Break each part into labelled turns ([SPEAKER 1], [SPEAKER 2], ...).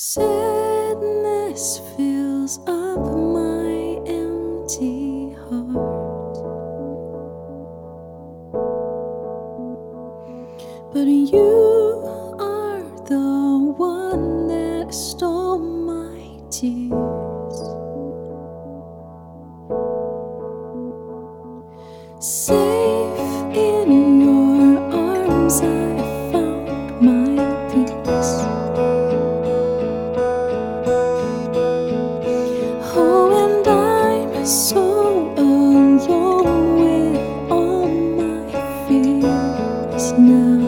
[SPEAKER 1] Sadness fills up my empty heart, but you are the one that stole my tears. Safe in your arms, I found my peace. Oh, and I'm so alone with all my fears now.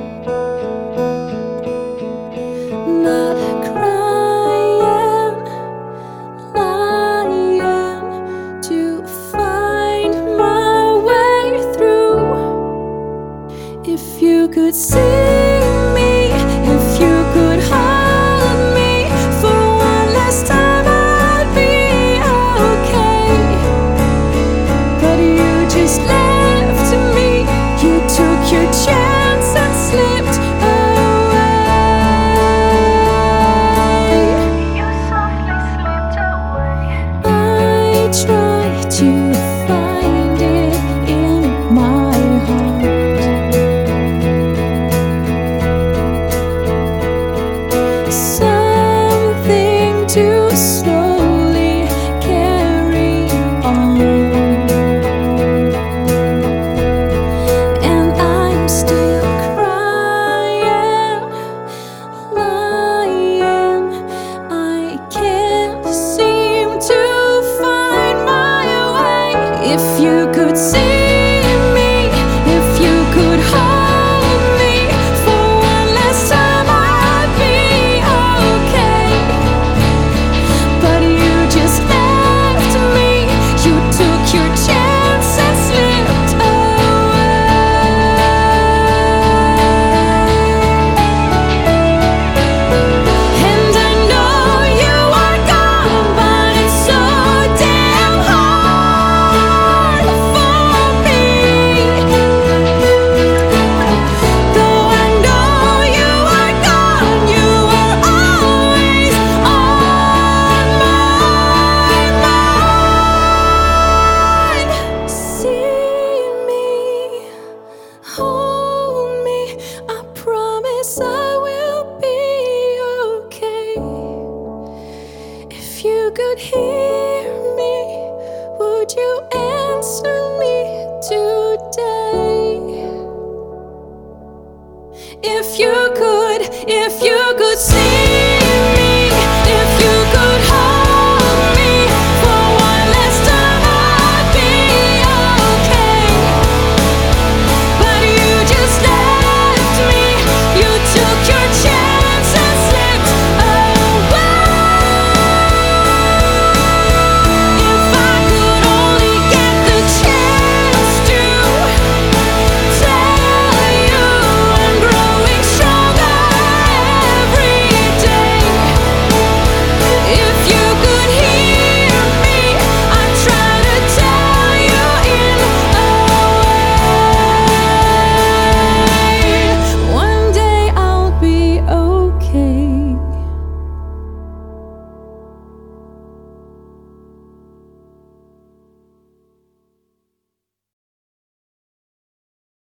[SPEAKER 1] Not crying, lying to find my way through. If you could see me, if you could hold me for one last time, I'd be okay. But you just left me, you took your chance and slipped away. You softly slipped away. I tried to find it in my heart. Something to slowly carry on, and I'm still crying, lying. I can't seem to find my way. If you could see me, if you could hold me for one last time, I'd be okay. But you just left me, you took your chance and slipped away. And I know you are gone, but it's so damn hard for me. Though I know you are gone, you were always on my mind. See me, hold me, I promise I will be okay. If you could hear